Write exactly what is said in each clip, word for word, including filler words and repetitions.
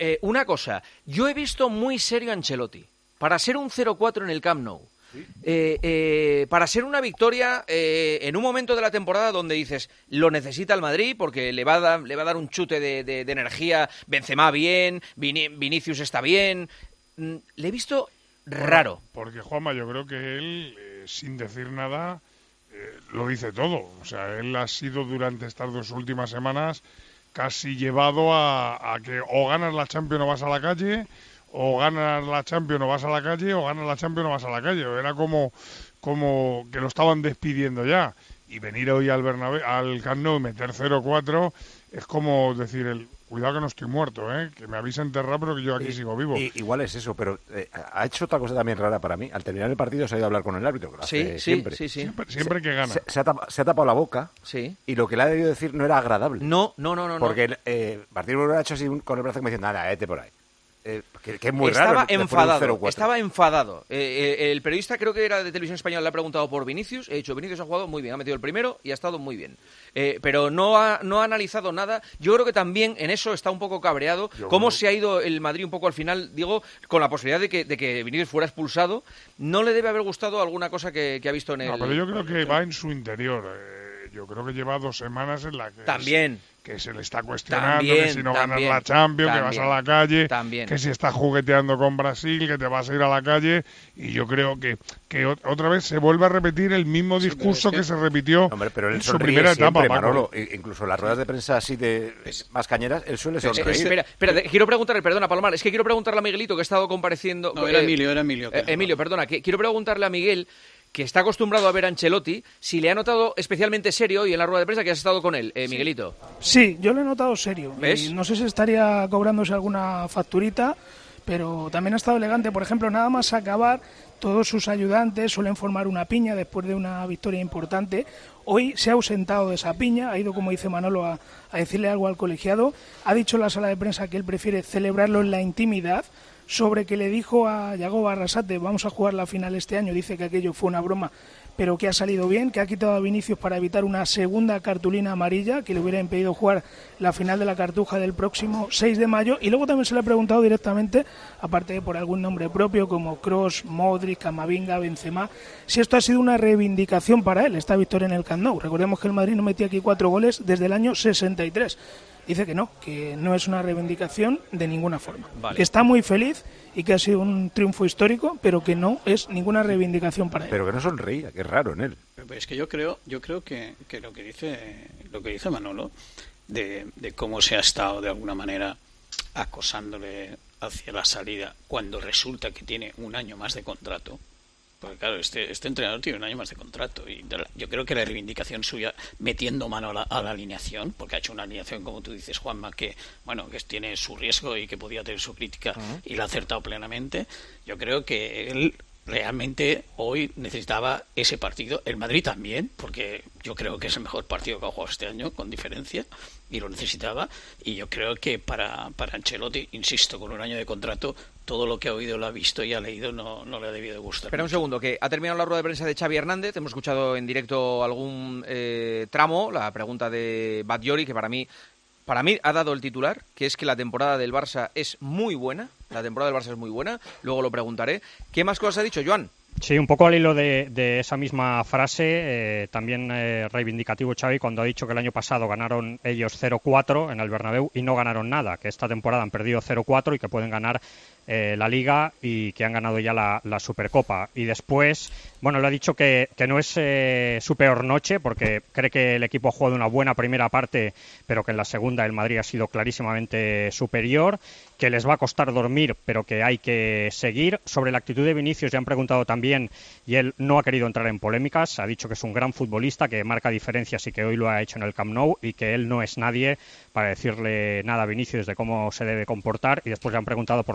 eh, una cosa, yo he visto muy serio a Ancelotti. Para ser un cero cuatro en el Camp Nou, ¿sí? eh, eh, para ser una victoria eh, en un momento de la temporada donde dices, lo necesita el Madrid porque le va a dar, le va a dar un chute de, de, de energía, Benzema bien, Vin- Vinicius está bien, mm, le he visto raro. Bueno, porque, Juanma, yo creo que él, eh, sin decir nada, eh, lo dice todo. O sea, él ha sido durante estas dos últimas semanas casi llevado a, a que o ganas la Champions o vas a la calle, o ganas la Champions o vas a la calle, o ganas la Champions o vas a la calle. Era como, como que lo estaban despidiendo ya. Y venir hoy al Bernabéu, al Camp Nou y meter cero cuatro es como decir, el cuidado que no estoy muerto, ¿eh? Que me habéis enterrado, pero que yo aquí y, sigo vivo. Y, igual es eso, pero eh, ha hecho otra cosa también rara para mí. Al terminar el partido se ha ido a hablar con el árbitro. Que lo sí, hace sí, siempre. sí, sí. Siempre, siempre que gana. Se, se, ha tapado, se ha tapado la boca sí. y lo que le ha debido decir no era agradable. No, no, no, no. Porque no. eh, Martín Urban ha hecho así con el brazo como diciendo, nada, vete por ahí. Eh, que, que es muy estaba raro. Enfadado, estaba enfadado. Eh, eh, el periodista, creo que era de Televisión Española, le ha preguntado por Vinicius. He dicho, Vinicius ha jugado muy bien, ha metido el primero y ha estado muy bien. Eh, pero no ha, no ha analizado nada. Yo creo que también en eso está un poco cabreado. Yo Cómo creo... se ha ido el Madrid un poco al final, digo, con la posibilidad de que, de que Vinicius fuera expulsado. No le debe haber gustado alguna cosa que, que ha visto en el... No, pero yo creo que va en su interior. Eh, yo creo que lleva dos semanas en la que... También. Es... que se le está cuestionando, también, que si no también, ganas la Champions, también, que vas a la calle, también. que si estás jugueteando con Brasil, que te vas a ir a la calle, y yo creo que, que otra vez se vuelve a repetir el mismo discurso sí, que, que se repitió hombre, pero él en su primera siempre, etapa, Manolo, incluso las ruedas de prensa así de más cañeras, él suele sonreír. Eh, espera, espera, quiero preguntarle, perdona, Palomar, es que quiero preguntarle a Miguelito, que ha estado compareciendo... No, era eh, Emilio, era Emilio. Eh, Emilio, perdona, que quiero preguntarle a Miguel, que está acostumbrado a ver a Ancelotti, si le ha notado especialmente serio hoy en la rueda de prensa que has estado con él, eh, sí. Miguelito. Sí, yo lo he notado serio. ¿Ves? Y no sé si estaría cobrándose alguna facturita, pero también ha estado elegante. Por ejemplo, nada más acabar, todos sus ayudantes suelen formar una piña después de una victoria importante. Hoy se ha ausentado de esa piña, ha ido, como dice Manolo, a, a decirle algo al colegiado. Ha dicho en la sala de prensa que él prefiere celebrarlo en la intimidad. Sobre que le dijo a Yago Arrasate, vamos a jugar la final este año, dice que aquello fue una broma, pero que ha salido bien, que ha quitado a Vinicius para evitar una segunda cartulina amarilla que le hubiera impedido jugar la final de la Cartuja del próximo seis de mayo. Y luego también se le ha preguntado directamente, aparte de por algún nombre propio como Kroos, Modric, Camavinga, Benzema, si esto ha sido una reivindicación para él, esta victoria en el Camp Nou. Recordemos que el Madrid no metía aquí cuatro goles desde el año sesenta y tres. Dice que no, que no es una reivindicación de ninguna forma. Vale. Que está muy feliz y que ha sido un triunfo histórico, pero que no es ninguna reivindicación para él. Pero que no sonreía, que es raro en él. Pero es que yo creo, yo creo que, que lo que dice, lo que dice Manolo, de, de cómo se ha estado de alguna manera acosándole hacia la salida, cuando resulta que tiene un año más de contrato. Porque claro, este, este entrenador tiene un año más de contrato y de la, yo creo que la reivindicación suya metiendo mano a la, a la alineación, porque ha hecho una alineación, como tú dices, Juanma, que bueno que tiene su riesgo y que podía tener su crítica uh-huh. y la ha acertado plenamente. Yo creo que él realmente hoy necesitaba ese partido, el Madrid también, porque yo creo que es el mejor partido que ha jugado este año, con diferencia, y lo necesitaba, y yo creo que para, para Ancelotti, insisto, con un año de contrato, todo lo que ha oído, lo ha visto y ha leído, no, no le ha debido de gustar. Espera mucho. un segundo, que ha terminado la rueda de prensa de Xavi Hernández, hemos escuchado en directo algún eh, tramo, la pregunta de Batllori, que para mí Para mí ha dado el titular, que es que la temporada del Barça es muy buena. La temporada del Barça es muy buena. Luego lo preguntaré. ¿Qué más cosas ha dicho, Joan? Sí, un poco al hilo de, de esa misma frase, eh, también eh, reivindicativo Xavi cuando ha dicho que el año pasado ganaron ellos cero cuatro en el Bernabéu y no ganaron nada, que esta temporada han perdido cero cuatro y que pueden ganar eh, la Liga y que han ganado ya la, la Supercopa. Y después, bueno, le ha dicho que, que no es eh, su peor noche porque cree que el equipo ha jugado una buena primera parte, pero que en la segunda el Madrid ha sido clarísimamente superior, que les va a costar dormir, pero que hay que seguir. Sobre la actitud de Vinicius ya han preguntado también y él no ha querido entrar en polémicas, ha dicho que es un gran futbolista, que marca diferencias y que hoy lo ha hecho en el Camp Nou y que él no es nadie para decirle nada a Vinicius de cómo se debe comportar. Y después le han preguntado por las muchas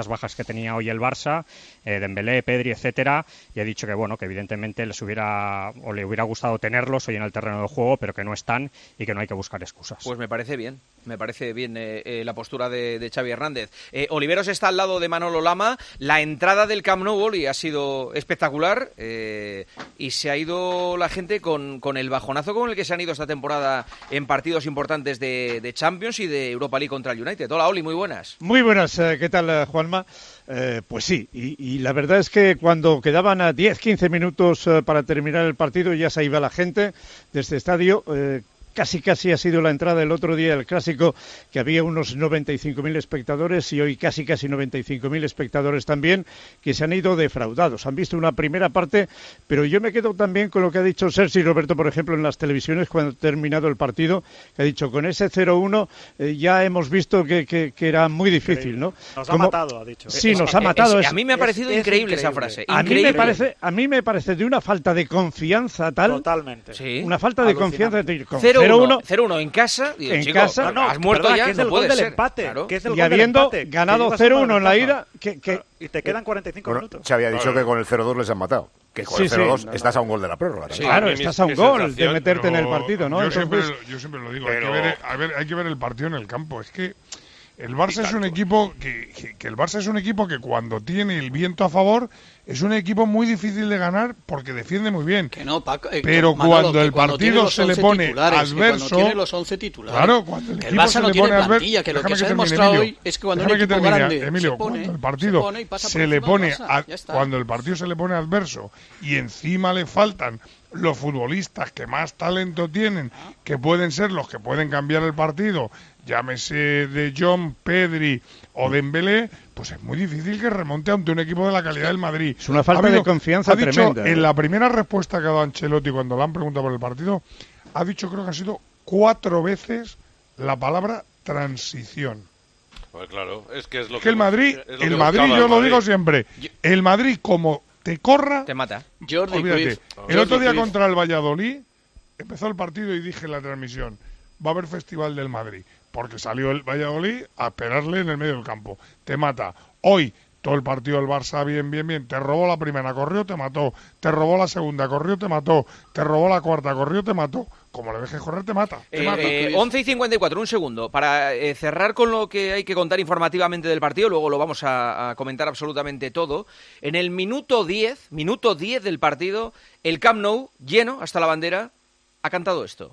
bajas que tenía hoy el Barça, eh, Dembélé, Pedri, etcétera, y ha dicho que bueno, que evidentemente les hubiera o le hubiera gustado tenerlos hoy en el terreno de juego, pero que no están y que no hay que buscar excusas. Pues me parece bien, me parece bien eh, eh, la postura de, de Xavi Hernández. Eh, Oliveros está al lado de Manolo Lama, la entrada del Camp Nou Oli ha sido espectacular eh, y se ha ido la gente con, con el bajonazo con el que se han ido esta temporada en partidos importantes de, de Champions y de Europa League contra el United. Hola Oli, muy buenas. Muy buenas, ¿qué tal Juanma? Eh, pues sí, y, y la verdad es que cuando quedaban a diez quince minutos eh, para terminar el partido ya se iba la gente de este estadio. Eh, Casi, casi ha sido la entrada el otro día del Clásico, que había unos noventa y cinco mil espectadores y hoy casi, casi noventa y cinco mil espectadores también, que se han ido defraudados. Han visto una primera parte, pero yo me quedo también con lo que ha dicho Sergi Roberto, por ejemplo, en las televisiones cuando ha terminado el partido, que ha dicho, con ese cero uno eh, ya hemos visto que, que, que era muy difícil, ¿no? Nos ha Como... matado, ha dicho. Sí, es, nos ha es, matado. Es, es, a mí me ha parecido es, increíble, es esa increíble. frase. A increíble. mí, me parece, a mí me parece de una falta de confianza tal. Totalmente. Sí. Una falta de Alucinante. confianza. De, con cero uno cero uno en casa, digo, en chico, casa, no, no, has muerto perdona, ya, que es no el puede gol del ser. empate, Claro. que es el y gol del habiendo empate, que ganado llevas cero una uno en la ventaja. ida, que, que Y te quedan cuarenta y cinco Bueno, minutos. Xavi ha dicho Claro. que con el cero dos les han matado. Que con Sí, el cero dos sí. estás a un gol de la prórroga. ¿no? Sí. claro, A mí mi- estás a un mi gol de sensación, meterte en el Pero partido, ¿no? Yo, Entonces, siempre, yo siempre lo digo, Pero- hay, que ver, a ver, hay que ver el partido en el campo. Es que el Barça es un equipo que, que, que el Barça es un equipo que cuando tiene el viento a favor es un equipo muy difícil de ganar porque defiende muy bien. Que no, Paco, eh, Pero Manolo, cuando que el cuando tiene partido los se le once pone titulares, que adverso, cuando tiene los once titulares, claro, cuando el que el equipo Barça se no le tiene pone adverso, plantilla, que lo déjame que se ha termine, demostrado Emilio, hoy es que cuando un déjame equipo termine, grande Emilio, se pone, cuando el se partido pone y pasa por se le encima pone del Barça, a- ya está. cuando el partido se le pone adverso y encima le faltan los futbolistas que más talento tienen, que pueden ser los que pueden cambiar el partido, llámese de Jong, Pedri o Dembélé, pues es muy difícil que remonte ante un equipo de la calidad del Madrid. es una falta Ha habido- de confianza ha dicho, tremenda. en la primera respuesta que ha dado Ancelotti cuando le han preguntado por el partido, ha dicho, creo que ha sido cuatro veces la palabra transición. Pues claro, es que es lo Que el Madrid, es lo el que Madrid, buscaba yo el lo Madrid. digo siempre, el Madrid como te corra, Te mata. Jordi olvídate. Cruyff, El Jordi otro día Cruyff. contra el Valladolid empezó el partido y dije en la transmisión, va a haber Festival del Madrid, porque salió el Valladolid a esperarle en el medio del campo. Te mata. Hoy todo el partido del Barça bien, bien, bien. Te robó la primera, corrió, te mató. Te robó la segunda, corrió, te mató. Te robó la cuarta, corrió, te mató. Como le dejes correr, te mata. Te Eh, mata. eh, once y cincuenta y cuatro, un segundo. Para eh, cerrar con lo que hay que contar informativamente del partido, luego lo vamos a, a comentar absolutamente todo. En el minuto diez, minuto diez del partido, el Camp Nou, lleno hasta la bandera, ha cantado esto.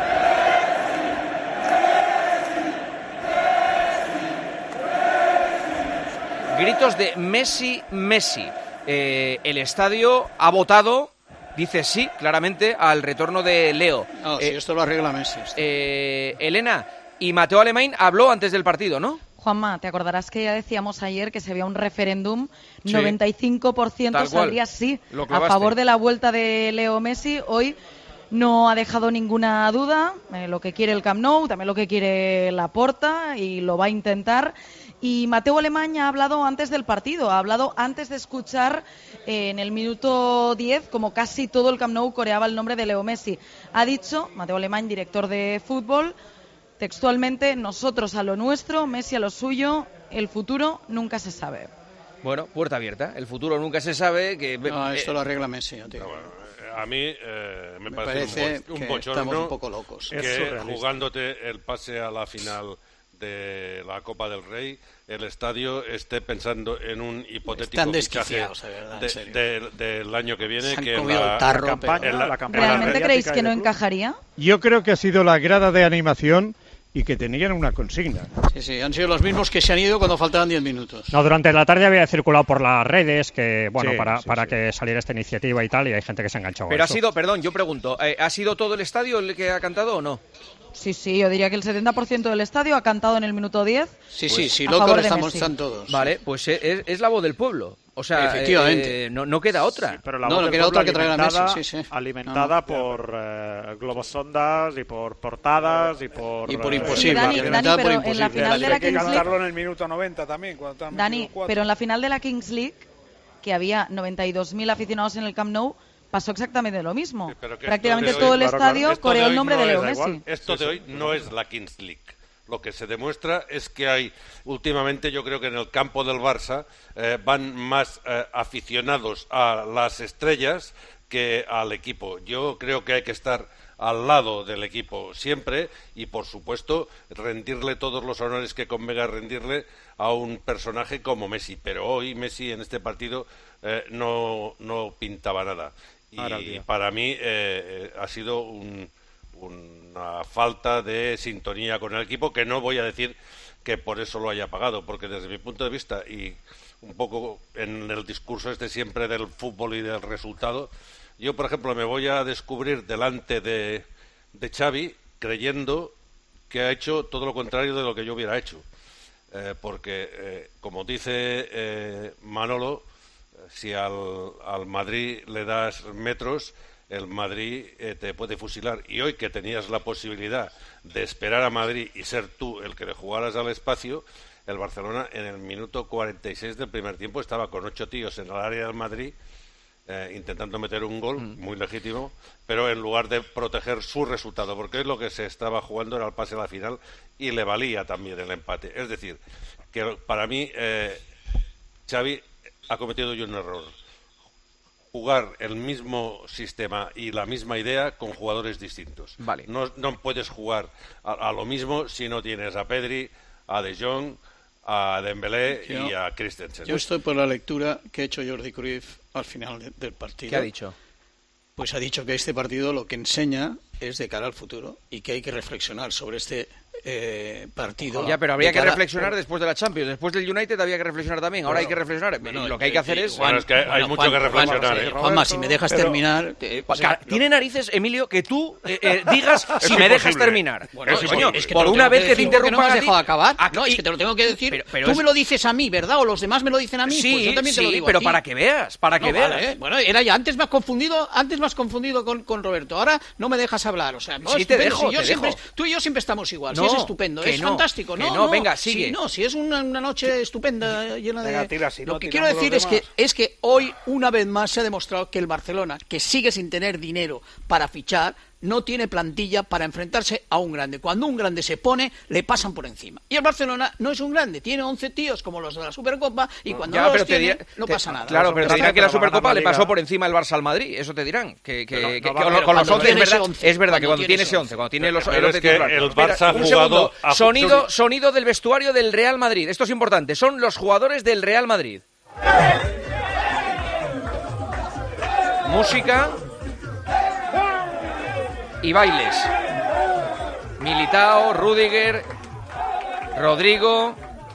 Gritos de Messi, Messi. Eh, el estadio ha votado, dice sí, claramente, al retorno de Leo. No, Eh, si esto lo arregla Messi. esto. eh, Elena, y Mateo Alemán habló antes del partido, ¿no? Juanma, te acordarás que ya decíamos ayer que si había un referéndum, Sí. noventa y cinco por ciento Tal cual. saldría sí Lo a clavaste. favor de la vuelta de Leo Messi. Hoy no ha dejado ninguna duda, eh, lo que quiere el Camp Nou, también lo que quiere Laporta, y lo va a intentar. Y Mateo Alemán ha hablado antes del partido, ha hablado antes de escuchar eh, en el minuto diez, como casi todo el Camp Nou coreaba el nombre de Leo Messi. Ha dicho, Mateo Alemán, director de fútbol, textualmente, nosotros a lo nuestro, Messi a lo suyo, el futuro nunca se sabe. Bueno, puerta abierta. El futuro nunca se sabe. Que No, eh, esto lo arregla Messi, yo te digo. A mí eh, me, Me parece, parece un, bo- un que bochorno estamos un poco locos. Es que surrealista. jugándote el pase a la final de la Copa del Rey, el estadio esté pensando en un hipotético Están fichaje desquiciados, de verdad, en de- serio. de- del año que viene. Se han que en comido la, el tarro, La campaña, en la- la campaña ¿Realmente mediática creéis y que no del club. encajaría? Yo creo que ha sido la grada de animación y que tenían una consigna. Sí, sí, han sido los mismos que se han ido cuando faltaban diez minutos. No, durante la tarde había circulado por las redes que, bueno, Sí, para, sí, para sí. que saliera esta iniciativa y tal, y hay gente que se ha enganchado. Pero a ha eso. sido, perdón, yo pregunto, eh, ¿ha sido todo el estadio el que ha cantado o no? Sí, sí, yo diría que el setenta por ciento del estadio ha cantado en el minuto diez. Sí, sí, sí, a locos favor de estamos Messi. están todos. Vale, pues eh, es, es la voz del pueblo. O sea, Efectivamente. eh, no, no queda otra. Sí, pero la No, voz no del queda pueblo otra que traer a Messi, alimentada, sí, sí. alimentada No, no. por eh, globos sondas y por portadas y por... Y por eh, imposible. Dani, alimentada Dani, por pero en la imposible. final de la Hay que Kings League, cantarlo en el minuto noventa también, cuando estaban Dani, metidos cuatro. pero en la final de la Kings League, que había noventa y dos mil aficionados en el Camp Nou, pasó exactamente lo mismo. Sí, pero que Prácticamente esto de todo hoy- el claro, estadio claro. Esto de coreó el hoy nombre no de Leo es Messi. igual. Esto de hoy no es la Kings League. lo que se demuestra es que hay, últimamente yo creo que en el campo del Barça eh, van más eh, aficionados a las estrellas que al equipo. Yo creo que hay que estar al lado del equipo siempre y, por supuesto, rendirle todos los honores que convenga rendirle a un personaje como Messi. Pero hoy Messi en este partido eh, no, no pintaba nada. Y para mí eh, ha sido un, una falta de sintonía con el equipo, que no voy a decir que por eso lo haya pagado, porque desde mi punto de vista y un poco en el discurso este siempre del fútbol y del resultado, yo, por ejemplo, me voy a descubrir delante de, de Xavi creyendo que ha hecho todo lo contrario de lo que yo hubiera hecho. Eh, porque, eh, como dice eh, Manolo, si al, al Madrid le das metros, el Madrid eh, te puede fusilar. Y hoy que tenías la posibilidad de esperar a Madrid y ser tú el que le jugaras al espacio, el Barcelona en el minuto cuarenta y seis del primer tiempo estaba con ocho tíos en el área del Madrid, Eh, intentando meter un gol, mm. muy legítimo, pero en lugar de proteger su resultado, porque es lo que se estaba jugando, era el pase a la final y le valía también el empate. Es decir, que para mí eh, Xavi ha cometido hoy un error. Jugar el mismo sistema y la misma idea con jugadores distintos. Vale. No, no puedes jugar a, a lo mismo si no tienes a Pedri, a De Jong, a Dembélé yo, y a Christensen. Yo estoy por la lectura que ha hecho Jordi Cruyff al final de, del partido. ¿Qué ha dicho? Pues ha dicho que este partido lo que enseña es de cara al futuro y que hay que reflexionar sobre este eh, partido. Ya, pero habría que cara... reflexionar después de la Champions. Después del United había que reflexionar también. Ahora bueno, hay que reflexionar. Bueno, lo que hay que hacer es... Bueno, es que hay bueno, mucho Juan, que reflexionar. Juan, ¿eh? Juanma, si me dejas pero... terminar... Eh, o sea, tiene narices, Emilio, que tú eh, eh, digas si me dejas terminar. Bueno, es coño, es que por una vez que, que te interrumpa... ¿No me has dejado acabar? Ah, no, es que te lo tengo que decir. Pero, pero tú es... me lo dices a mí, ¿verdad? O los demás me lo dicen a mí. Sí, pues yo también sí, te lo digo pero a ti. para que veas, para que no, veas. Vale, ¿eh? Bueno, era ya, antes me has confundido, antes me has confundido con, con Roberto. Ahora no me dejas hablar. O sea, no, sí, te dejo, si yo te siempre, dejo. Tú y yo siempre estamos igual. No, si es estupendo, es no, fantástico. No, no, no, venga, sigue. Sí, no, si es una, una noche estupenda, llena de... Venga, tira, si lo no, que quiero decir es que, es que hoy, una vez más, se ha demostrado que el Barcelona, que sigue sin tener dinero para fichar, no tiene plantilla para enfrentarse a un grande. Cuando un grande se pone, le pasan por encima. Y el Barcelona no es un grande, tiene once tíos como los de la Supercopa y cuando ya, no pero los tiene, dirá, no te, pasa nada. Claro, pero te dirán que la Supercopa le pasó Liga. por encima el Barça al Madrid, eso te dirán. Que, que, pero, que, no, que va, con, con los once es verdad, once, es verdad que cuando tiene ese once, once, cuando tiene los pero once es que titulares. el Barça ha un jugado segundo, sonido, sonido del vestuario del Real Madrid. Esto es importante, son los jugadores del Real Madrid. Música y bailes. Militao, Rüdiger, Rodrigo,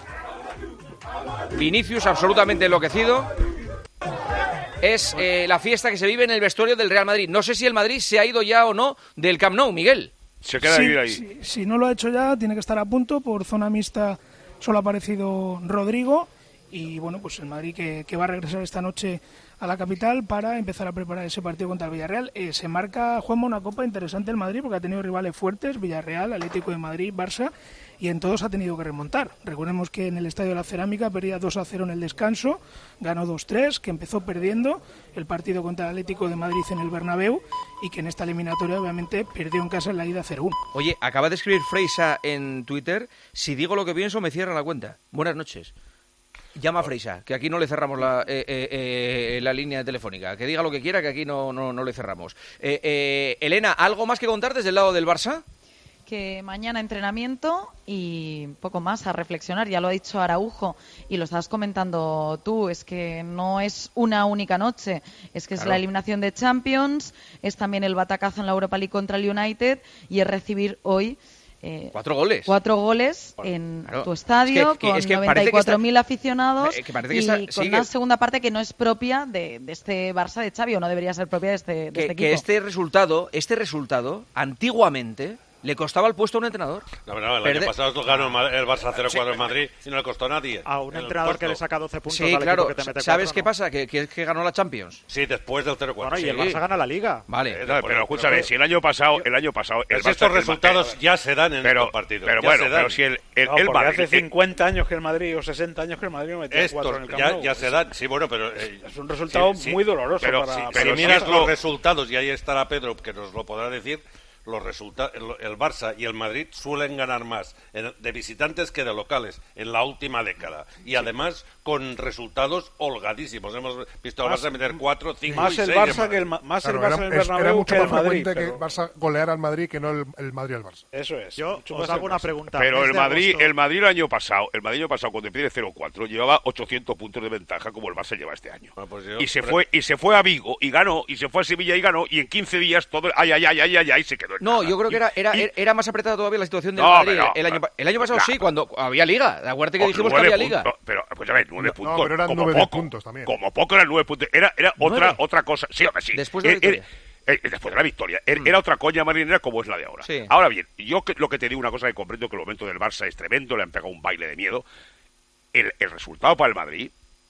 Vinicius absolutamente enloquecido. Es eh, la fiesta que se vive en el vestuario del Real Madrid. No sé si el Madrid se ha ido ya o no del Camp Nou, Miguel. Se queda sí, vivir ahí. Sí, si no lo ha hecho ya, tiene que estar a punto. Por zona mixta solo ha aparecido Rodrigo. Y bueno, pues el Madrid que, que va a regresar esta noche a la capital para empezar a preparar ese partido contra el Villarreal. Eh, se marca, Juanma, una copa interesante el Madrid porque ha tenido rivales fuertes, Villarreal, Atlético de Madrid, Barça, y en todos ha tenido que remontar. Recordemos que en el Estadio de la Cerámica perdía dos a cero en el descanso, ganó dos tres, que empezó perdiendo el partido contra el Atlético de Madrid en el Bernabéu y que en esta eliminatoria obviamente perdió en casa en la ida cero uno. Oye, acaba de escribir Freisa en Twitter, si digo lo que pienso me cierra la cuenta. Buenas noches. Llama a Freisa, que aquí no le cerramos la, eh, eh, eh, la línea telefónica. Que diga lo que quiera, que aquí no, no, no le cerramos. Eh, eh, Elena, ¿algo más que contar desde el lado del Barça? Que mañana entrenamiento y poco más a reflexionar. Ya lo ha dicho Araujo y lo estabas comentando tú. Es que no es una única noche. Es que es claro. La eliminación de Champions, es también el batacazo en la Europa League contra el United y es recibir hoy... Eh, cuatro goles. Cuatro goles bueno, en claro. tu estadio, es que, que, con es que noventa y cuatro mil aficionados eh, que que y está, con sí, una que... segunda parte que no es propia de, de este Barça de Xavi, o no debería ser propia de este, de que, este equipo. Que este resultado, este resultado, antiguamente... le costaba el puesto a un entrenador. No, no, el Perder... año pasado lo ganó el Barça cero cuatro sí. en Madrid y no le costó a nadie. A un entrenador que le saca doce puntos sí, al claro. equipo que te mete ¿Sabes cuatro, qué no? pasa? Que, que, que ganó la Champions. Sí, después del cero cuatro. Bueno, y sí. el Barça gana la Liga. Vale. No, pero, pero escúchame, pero, si el año pasado, el año pasado... El Barça, el estos resultados el, ya se dan en pero, estos partidos. Pero ya bueno, se dan. pero si el, el, no, el porque Madrid... hace cincuenta años que el Madrid, o sesenta años que el Madrid no metía estos, cuatro en el Camp ya, Nou. ya se dan, sí, bueno, pero... Eh, es un resultado sí, sí, muy doloroso pero, para... sí, para si los miras lo... los resultados, y ahí estará Pedro, que nos lo podrá decir... los resulta el, el Barça y el Madrid suelen ganar más en, de visitantes que de locales en la última década. Y sí. además con resultados holgadísimos. Hemos visto al Barça meter cuatro, cinco más y el seis. Barça que el, más claro, el Barça era, en el Bernabéu era mucho que más el Madrid. frecuente Pero... que Barça goleara al Madrid que no el, el Madrid al Barça. Eso es. Yo os hago una pregunta. Pero el Madrid, el Madrid el año pasado, el Madrid el año pasado cuando pierde cero cuatro llevaba ochocientos puntos de ventaja como el Barça lleva este año. Ah, pues yo, y se pero... fue y se fue a Vigo y ganó y se fue a Sevilla y ganó y en quince días todo ay ay ay ay ay, ay se quedó en No, nada. yo creo que era era, y, era más apretada todavía la situación del no, Madrid pero, el año el año pasado nah, sí, cuando había liga. Acuérdate que oh, dijimos que había puntos, liga. Pero pues a ver, nueve no, puntos, no, pero eran como nueve poco, puntos también. Como poco eran nueve puntos. Era era otra ¿Nueve? otra cosa. Sí, hombre, sí. Después de la era, victoria. era, era, después de la victoria. Era, mm. era otra coña marinera como es la de ahora. Sí. Ahora bien, yo que, lo que te digo, una cosa que comprendo que el momento del Barça es tremendo, le han pegado un baile de miedo. El, el resultado para el Madrid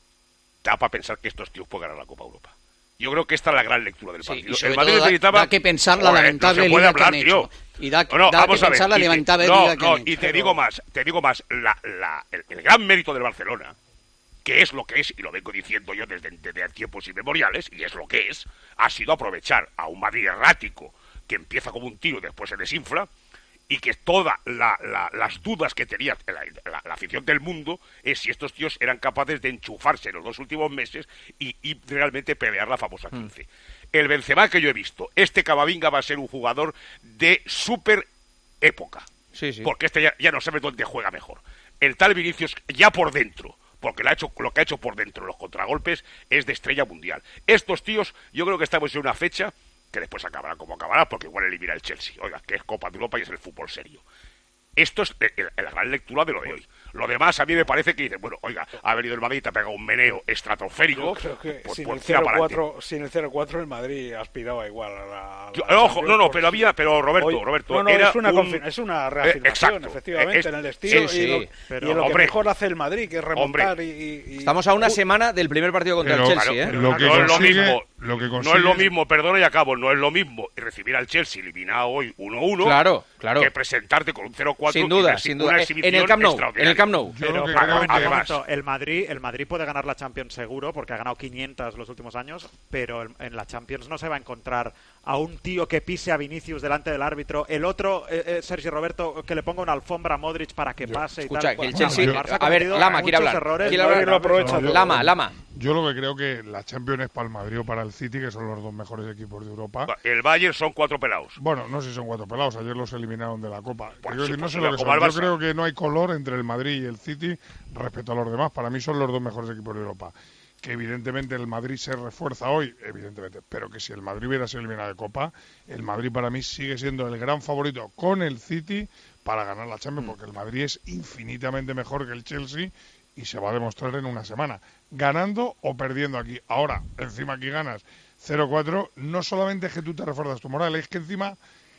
da para pensar que estos tíos pueden ganar la Copa Europa. Yo creo que esta es la gran lectura del partido. Sí, y el Madrid todo necesitaba... da, da que pensar la Joder, lamentable no se puede liga hablar, que han tío. hecho. Y da, no, no, da que vamos a ver. pensar la Y te, lamentable no, liga que no, han y hecho. te Pero... digo más, te digo más, la, la, el, el gran mérito del Barcelona, que es lo que es, y lo vengo diciendo yo desde, desde tiempos inmemoriales, y es lo que es, ha sido aprovechar a un Madrid errático que empieza como un tiro y después se desinfla, y que todas la, la, las dudas que tenía la, la, la afición del mundo es si estos tíos eran capaces de enchufarse en los dos últimos meses y, y realmente pelear la famosa quince. Mm. El Benzema que yo he visto, este Camavinga va a ser un jugador de súper época, sí, sí. porque este ya, ya no sabe dónde juega mejor. El tal Vinicius ya por dentro, porque lo, ha hecho, lo que ha hecho por dentro los contragolpes es de estrella mundial. Estos tíos, yo creo que estamos en una fecha que después acabará como acabará, porque igual elimina el Chelsea, oiga, que es Copa de Europa y es el fútbol serio. Esto es la gran lectura de lo de hoy. Lo demás a mí me parece que dicen, bueno, oiga, ha venido el Madrid y te ha pegado un meneo estratosférico. Yo creo que pues, sin, pues, el cero cuatro, sin el cero cuatro el Madrid aspiraba igual a la... A Yo, la ojo, no, no, pero había, pero Roberto, hoy, Roberto, no, no, era es una, un, es una reafirmación, eh, exacto, efectivamente, es, en el estilo sí, sí, y, lo, pero, y en lo hombre, que mejor hace el Madrid, que es remontar hombre, y, y... Estamos a una semana del primer partido contra pero, el Chelsea, claro, ¿eh? Lo que no consigue, es lo mismo, lo que consigue... no es lo mismo, perdona y acabo, no es lo mismo recibir al Chelsea eliminado hoy uno uno claro, claro. que presentarte con un cero cuatro sin duda, y sin duda. Una en el Camp Nou, en el Camp Nou. Pero, que para, creo que además, además, el Madrid, el Madrid puede ganar la Champions seguro porque ha ganado quinientas los últimos años, pero en la Champions no se va a encontrar a un tío que pise a Vinicius delante del árbitro, el otro, eh, eh, Sergio Roberto, que le ponga una alfombra a Modric para que pase y Escucha, tal. que el Bueno, Chelsea... el Barça a ver, cometido Lama, quiere muchos hablar. errores, Quiere no, hablar. lo aprovecha No, yo- Lama, Lama. Yo lo que creo que la Champions es para el Madrid o para el City, que son los dos mejores equipos de Europa. el Bayern son cuatro pelados. Bueno, no sé si son cuatro pelados, ayer los eliminaron de la Copa. Pues Quiero sí, decir, no pues sé sí, lo que como son. al Yo Barça. creo que no hay color entre el Madrid y el City respecto a los demás. Para mí son los dos mejores equipos de Europa. Que evidentemente el Madrid se refuerza hoy, evidentemente, pero que si el Madrid hubiera sido eliminado de Copa, el Madrid para mí sigue siendo el gran favorito con el City para ganar la Champions, porque el Madrid es infinitamente mejor que el Chelsea y se va a demostrar en una semana, ganando o perdiendo aquí. Ahora, encima aquí ganas cero cuatro, no solamente es que tú te refuerzas tu moral, es que encima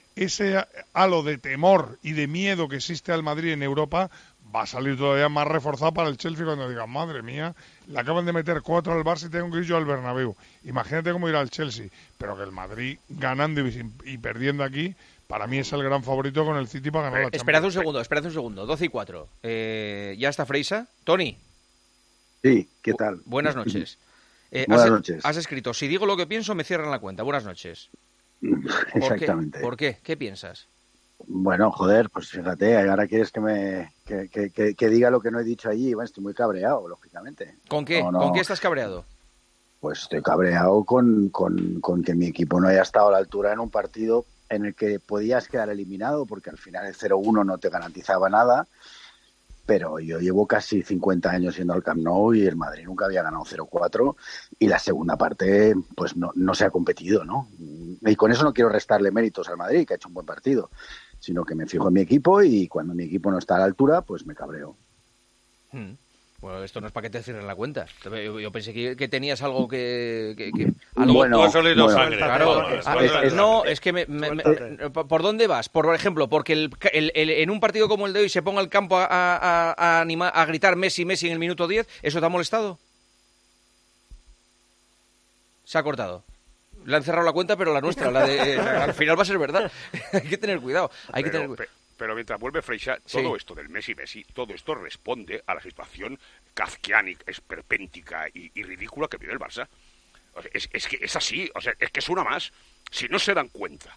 ese halo de temor y de miedo que existe al Madrid en Europa va a salir todavía más reforzado para el Chelsea cuando digan, madre mía, le acaban de meter cuatro al Barça y tengo que ir yo al Bernabéu. Imagínate cómo irá el Chelsea, pero que el Madrid ganando y, y perdiendo aquí, para mí es el gran favorito con el City para ganar la Champions. Esperad un segundo, esperad un segundo, doce y cuatro. Eh, ¿Ya está Freisa? Tony. Sí, ¿qué tal? Buenas noches. Eh, Buenas has, noches. Has escrito, si digo lo que pienso, me cierran la cuenta. Buenas noches. ¿Por Exactamente. Qué? ¿Por qué? ¿Qué piensas? Bueno, joder, pues fíjate, ahora quieres que me que, que, que, que diga lo que no he dicho allí. Bueno, estoy muy cabreado, lógicamente. ¿Con qué? No, no. ¿Con qué estás cabreado? Pues estoy cabreado con, con, con que mi equipo no haya estado a la altura en un partido en el que podías quedar eliminado, porque al final el cero uno no te garantizaba nada. Pero yo llevo casi cincuenta años yendo al Camp Nou y el Madrid nunca había ganado cero cuatro y la segunda parte pues no, no se ha competido, ¿no? Y con eso no quiero restarle méritos al Madrid, que ha hecho un buen partido, sino que me fijo en mi equipo y cuando mi equipo no está a la altura, pues me cabreo. Hmm. Bueno, esto no es para que te cierren la cuenta. Yo, yo pensé que, que tenías algo que... que, que algo... Bueno, tú has olido bueno, sangre. Claro, Es, ah, es, es, no, es que me, me, me, ¿por dónde vas? Por ejemplo, porque el, el, el, en un partido como el de hoy se ponga el campo a, a, a, animar, a gritar Messi, Messi en el minuto diez, ¿eso te ha molestado? Se ha cortado. Le han cerrado la cuenta, pero la nuestra, la de, al final va a ser verdad. Hay que tener cuidado. Hay pero, que tener cuidado. Pero mientras vuelve Freixa, Sí. todo esto del Messi Messi, todo esto responde a la situación kafkiánica, esperpéntica y, y ridícula que vive el Barça. O sea, es, es que es así, o sea, es que es una más. Si no se dan cuenta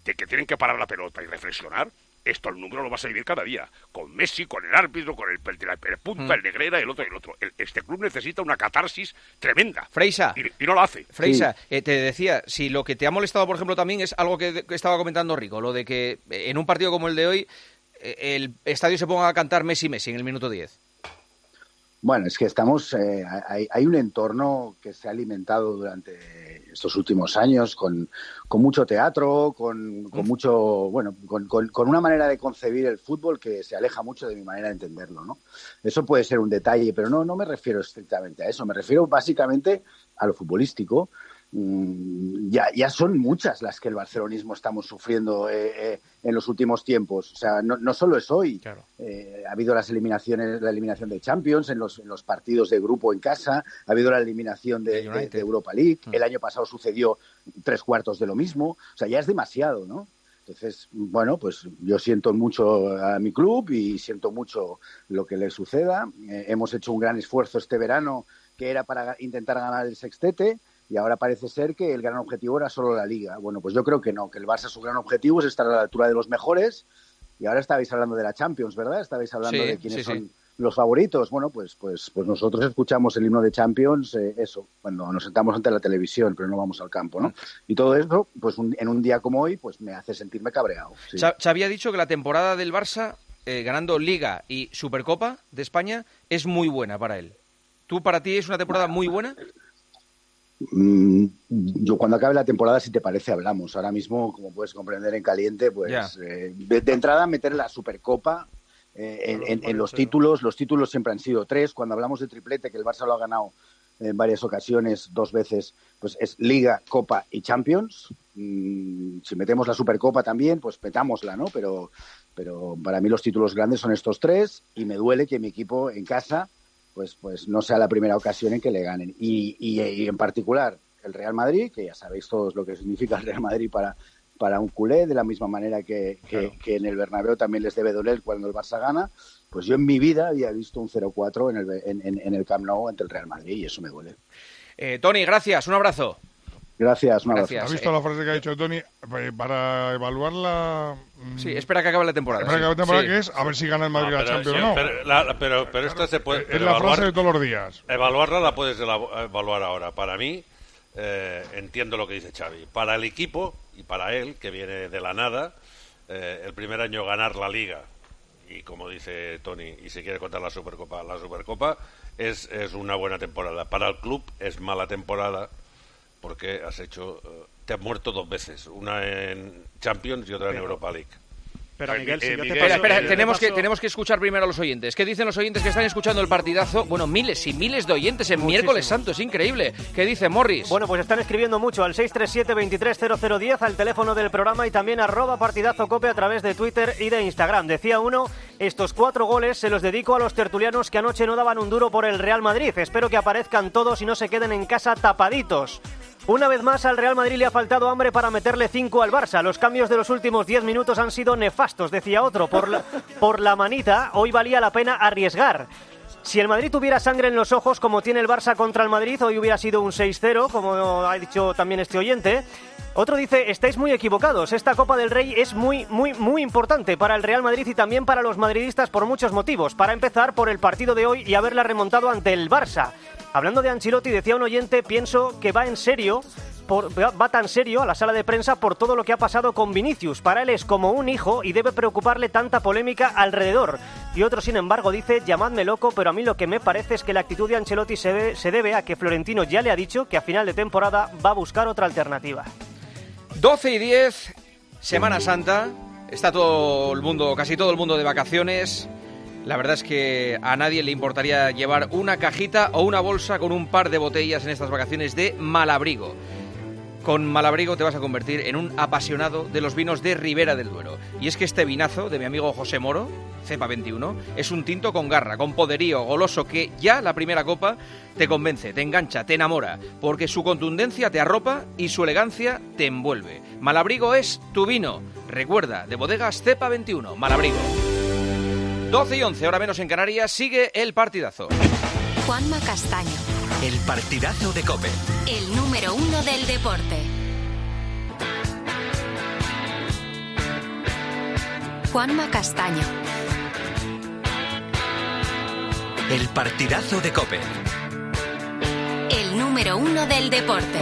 de que tienen que parar la pelota y reflexionar, esto el número lo vas a vivir cada día. Con Messi, con el árbitro, con el, el, el punta, mm. el Negrera, el otro y el otro. El, este club necesita una catarsis tremenda. Freisa. Y, y no lo hace. Freisa, sí. eh, te decía, si lo que te ha molestado, por ejemplo, también es algo que, que estaba comentando Rico, lo de que en un partido como el de hoy, eh, el estadio se ponga a cantar Messi, Messi en el minuto diez. Bueno, es que estamos, eh, hay, hay un entorno que se ha alimentado durante estos últimos años con, con mucho teatro, con, con mucho, bueno, con, con, con una manera de concebir el fútbol que se aleja mucho de mi manera de entenderlo, ¿no? Eso puede ser un detalle, pero no, no me refiero estrictamente a eso, me refiero básicamente a lo futbolístico. Ya, ya son muchas las que el barcelonismo estamos sufriendo eh, eh, en los últimos tiempos. O sea, no, no solo es hoy. Claro. Eh, ha habido las eliminaciones, la eliminación de Champions en los, en los partidos de grupo en casa, ha habido la eliminación de, de, de Europa League. Mm. El año pasado sucedió tres cuartos de lo mismo. O sea, ya es demasiado, ¿no? Entonces, bueno, pues yo siento mucho a mi club y siento mucho lo que le suceda. Eh, hemos hecho un gran esfuerzo este verano que era para intentar ganar el sextete. Y ahora parece ser que el gran objetivo era solo la Liga. Bueno, pues yo creo que no, que el Barça su gran objetivo es estar a la altura de los mejores. Y ahora estabais hablando de la Champions, ¿verdad? Estabais hablando sí, de quiénes sí, son sí. los favoritos. Bueno, pues pues pues nosotros escuchamos el himno de Champions, eh, eso, cuando nos sentamos ante la televisión, pero no vamos al campo, ¿no? Y todo eso, pues un, en un día como hoy, pues me hace sentirme cabreado. Sí. Xavi ha dicho que la temporada del Barça, eh, ganando Liga y Supercopa de España, es muy buena para él. ¿Tú, para ti, es una temporada muy buena? Yo cuando acabe la temporada, si te parece, hablamos. Ahora mismo, como puedes comprender en caliente, pues eh, de, de entrada meter la Supercopa eh, en, en, en los títulos. Los títulos siempre han sido tres. Cuando hablamos de triplete, que el Barça lo ha ganado en varias ocasiones, dos veces, pues es Liga, Copa y Champions. Mm, si metemos la Supercopa también, pues petámosla, ¿no? Pero, pero para mí los títulos grandes son estos tres y me duele que mi equipo en casa pues pues no sea la primera ocasión en que le ganen. Y, y, y en particular el Real Madrid, que ya sabéis todos lo que significa el Real Madrid para, para un culé, de la misma manera que, que, claro. que en el Bernabéu también les debe doler cuando el Barça gana, pues yo en mi vida había visto un cero cuatro en el, en, en, en el Camp Nou ante el Real Madrid y eso me duele. Eh, Toni, gracias, un abrazo. Gracias, un Gracias. ¿Has visto la frase que ha dicho Toni? Para evaluar la... Sí, espera que acabe la temporada. Espera sí. que acabe la temporada, sí. que es a ver si gana el Madrid no, la Champions sí, o no. Pero, la, pero, pero esta se puede... Es la evaluar, frase de todos los días. Evaluarla la puedes evaluar ahora. Para mí, eh, entiendo lo que dice Xavi. Para el equipo, y para él, que viene de la nada, eh, el primer año ganar la Liga, y como dice Toni, y si quiere contar la Supercopa, la Supercopa es, es una buena temporada. Para el club es mala temporada, porque has hecho, te has muerto dos veces, una en Champions y otra en Europa League. Pero Miguel, si eh, yo te Miguel, paso, Espera, espera, eh, tenemos, paso... que, tenemos que escuchar primero a los oyentes. ¿Qué dicen los oyentes que están escuchando el partidazo? Bueno, miles y miles de oyentes en Miércoles Santo, es increíble. ¿Qué dice Morris? Bueno, pues están escribiendo mucho al seis tres siete, veintitrés cero cero diez, al teléfono del programa y también arroba partidazo cope a través de Twitter y de Instagram. Decía uno, estos cuatro goles se los dedico a los tertulianos que anoche no daban un duro por el Real Madrid. Espero que aparezcan todos y no se queden en casa tapaditos. Una vez más al Real Madrid le ha faltado hambre para meterle cinco al Barça. Los cambios de los últimos diez minutos han sido nefastos, decía otro. Por la, por la manita, hoy valía la pena arriesgar. Si el Madrid tuviera sangre en los ojos, como tiene el Barça contra el Madrid, hoy hubiera sido un seis cero, como ha dicho también este oyente. Otro dice, estáis muy equivocados, esta Copa del Rey es muy, muy, muy importante para el Real Madrid y también para los madridistas por muchos motivos. Para empezar, por el partido de hoy y haberla remontado ante el Barça. Hablando de Ancelotti, decía un oyente, pienso que va en serio, por, va tan serio a la sala de prensa por todo lo que ha pasado con Vinicius. Para él es como un hijo y debe preocuparle tanta polémica alrededor. Y otro, sin embargo, dice, llamadme loco, pero a mí lo que me parece es que la actitud de Ancelotti se, ve, se debe a que Florentino ya le ha dicho que a final de temporada va a buscar otra alternativa. doce y diez, Semana Santa, está todo el mundo, casi todo el mundo de vacaciones. La verdad es que a nadie le importaría llevar una cajita o una bolsa con un par de botellas en estas vacaciones de Malabrigo. Con Malabrigo te vas a convertir en un apasionado de los vinos de Ribera del Duero. Y es que este vinazo de mi amigo José Moro, Cepa veintiuno, es un tinto con garra, con poderío, goloso, que ya la primera copa te convence, te engancha, te enamora, porque su contundencia te arropa y su elegancia te envuelve. Malabrigo es tu vino. Recuerda, de bodegas Cepa veintiuno, Malabrigo. doce y once, hora menos en Canarias, sigue el partidazo. Juanma Castaño. El partidazo de COPE. El número uno del deporte. Juanma Castaño. El partidazo de COPE. El número uno del deporte.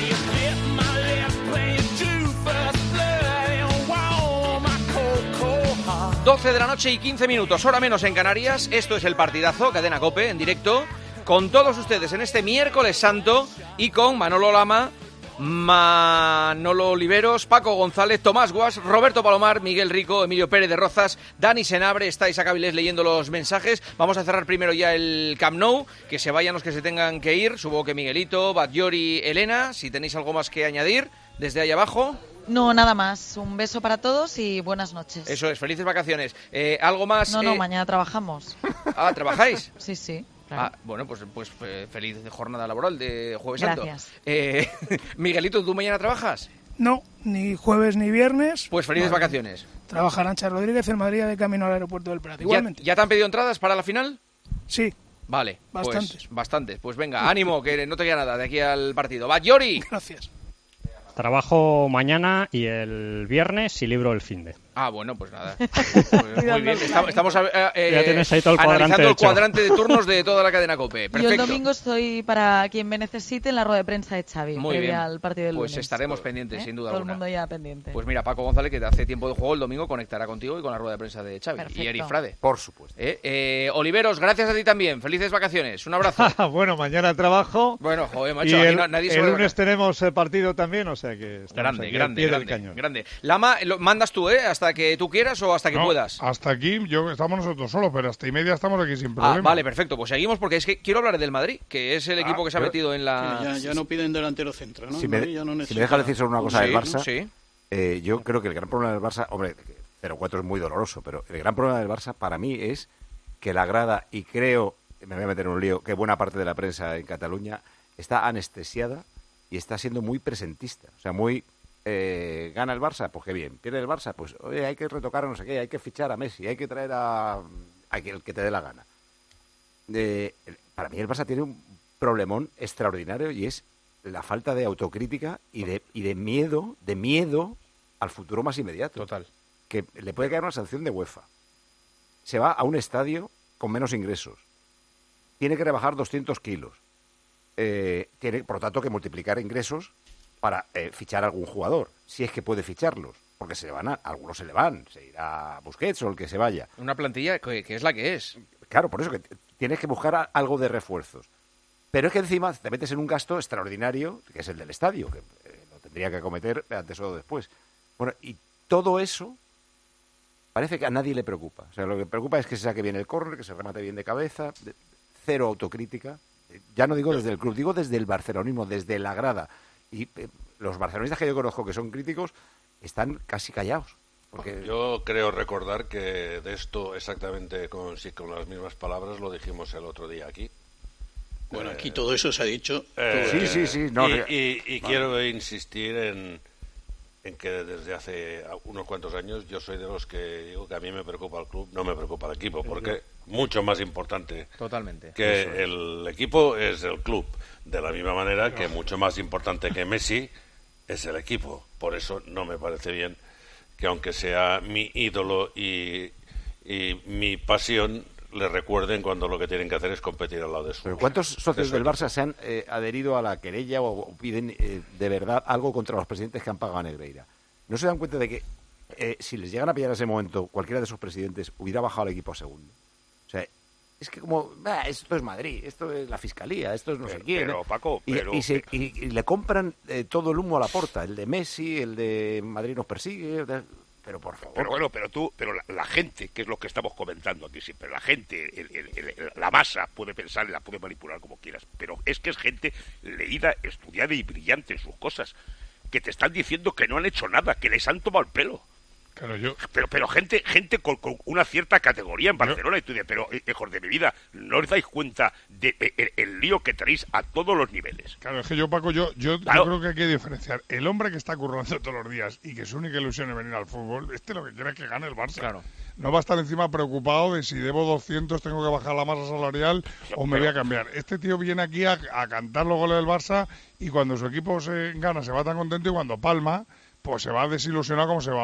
doce de la noche y quince minutos, hora menos en Canarias. Esto es el partidazo, Cadena COPE, en directo, con todos ustedes en este miércoles santo y con Manolo Lama, Manolo Oliveros, Paco González, Tomás Guas, Roberto Palomar, Miguel Rico, Emilio Pérez de Rozas, Dani Senabre. Estáis acá Vilés leyendo los mensajes. Vamos a cerrar primero ya el Camp Nou, que se vayan los que se tengan que ir. Supongo que Miguelito, Batllori, Elena, si tenéis algo más que añadir desde ahí abajo. No, nada más. Un beso para todos y buenas noches. Eso es, felices vacaciones. Eh, ¿Algo más? No, no, eh... mañana trabajamos. Ah, ¿trabajáis? Sí, sí. Claro. Ah, bueno, pues, pues eh, feliz jornada laboral de Jueves Gracias. Santo. Eh, Miguelito, ¿tú mañana trabajas? No, ni jueves ni viernes. Pues felices vale. vacaciones. Trabaja Arancha Rodríguez en Madrid de camino al aeropuerto del Prat. Igualmente. ¿Ya, ¿Ya te han pedido entradas para la final? Sí. Vale. Bastantes. Pues, bastantes. Pues venga, ánimo, que no te queda nada de aquí al partido. Batllori. Gracias. Trabajo mañana y el viernes y libro el finde. Ah, bueno, pues nada. Pues muy bien. Estamos, estamos eh, ya tienes ahí todo el analizando cuadrante el cuadrante de turnos de toda la cadena COPE. Perfecto. Yo el domingo estoy para quien me necesite en la rueda de prensa de Xavi, muy previa bien. al partido del Pues lunes. estaremos pendientes, ¿Eh? sin duda Todo alguna. el mundo ya pendiente. Pues mira, Paco González, que te hace tiempo de juego el domingo, conectará contigo y con la rueda de prensa de Xavi. Perfecto. Y Eri Frade. Por supuesto. Eh, eh, Oliveros, gracias a ti también. Felices vacaciones. Un abrazo. Bueno, mañana trabajo. Bueno, joder, macho, Y aquí el, no- nadie se el va de lunes tenemos eh, partido también, o sea que estamos Grande, aquí al grande, pie del grande, cañón. grande. Lama, lo mandas tú, ¿eh? Hasta que tú quieras o hasta que No, puedas. Hasta aquí yo estamos nosotros solos, pero hasta y media estamos aquí sin Ah, problema. vale, perfecto. Pues seguimos porque es que quiero hablar del Madrid, que es el equipo que se ha yo- metido en la... Ya, ya no piden delantero centro, ¿no? Si me, Madrid ya no si necesita- me deja decir sobre una cosa Sí, del Barça, sí. eh, yo creo que el gran problema del Barça, hombre, cero cuatro es muy doloroso, pero el gran problema del Barça para mí es que la grada, y creo, me voy a meter en un lío, que buena parte de la prensa en Cataluña está anestesiada y está siendo muy presentista. O sea, muy... Eh, ¿Gana el Barça? Pues qué bien. ¿Pierde el Barça? Pues oye, hay que retocar a no sé qué, hay que fichar a Messi, hay que traer a, a quien- el que te dé la gana. Eh, el- para mí el Barça tiene un problemón extraordinario y es la falta de autocrítica y de, y de miedo, de miedo al futuro más inmediato. Total. Que le puede caer una sanción de UEFA. Se va a un estadio con menos ingresos. Tiene que rebajar doscientos kilos. Eh, tiene, por lo tanto, que multiplicar ingresos para eh, fichar a algún jugador, si es que puede ficharlos, porque se le van a, algunos se le van, se irá a Busquets o el que se vaya. Una plantilla que, que es la que es. Claro, por eso que t- tienes que buscar a- algo de refuerzos. Pero es que encima te metes en un gasto extraordinario, que es el del estadio, que eh, lo tendría que acometer antes o después. Bueno, y todo eso parece que a nadie le preocupa. O sea, lo que preocupa es que se saque bien el córner, que se remate bien de cabeza, de- cero autocrítica. Eh, Ya no digo desde el club, digo desde el barcelonismo, desde la grada. Y eh, los barcelonistas que yo conozco que son críticos están casi callados. Porque Yo creo recordar que de esto exactamente con, sí, con las mismas palabras lo dijimos el otro día aquí. Bueno, aquí todo eso se ha dicho. Eh, Sí, sí, sí, no, y re- y- y vale. quiero insistir en, en que desde hace unos cuantos años yo soy de los que digo que a mí me preocupa el club, no me preocupa el equipo, porque mucho más importante Totalmente. que Eso es. el equipo es el club. De la misma manera que mucho más importante que Messi es el equipo. Por eso no me parece bien que aunque sea mi ídolo y, y mi pasión, le recuerden cuando lo que tienen que hacer es competir al lado de su. Pero ¿cuántos socios de su del equipo. Barça se han eh, adherido a la querella o, o piden eh, de verdad algo contra los presidentes que han pagado a Negreira? ¿No se dan cuenta de que eh, si les llegan a pillar a ese momento cualquiera de sus presidentes hubiera bajado al equipo a segundo? O sea, es que como, "Bah, esto es Madrid, esto es la Fiscalía, esto es no sé Pero- quién". pero, ¿eh? Paco, y, pero- y se- y- y le compran eh, todo el humo a la porta, el de Messi, el de Madrid nos persigue, de- pero por favor. Pero bueno, pero tú, pero la, la gente, que es lo que estamos comentando aquí siempre, la gente, el- el- el- la masa puede pensar y la puede manipular como quieras, pero es que es gente leída, estudiada y brillante en sus cosas, que te están diciendo que no han hecho nada, que les han tomado el pelo. Claro, yo... Pero, pero gente, gente con, con una cierta categoría en Barcelona, y tú dices, pero, eh, hijos de mi vida, ¿no os dais cuenta del de, el, el lío que tenéis a todos los niveles? Claro, es que yo, Paco, yo, yo, Claro. yo creo que hay que diferenciar. El hombre que está currando todos los días y que su única ilusión es venir al fútbol, este lo que quiere es que gane el Barça. Claro. No va a estar encima preocupado de si debo doscientos, tengo que bajar la masa salarial o me voy a cambiar. Este tío viene aquí a, a cantar los goles del Barça y cuando su equipo se gana se va tan contento y cuando palma, pues se va desilusionado como se va hoy.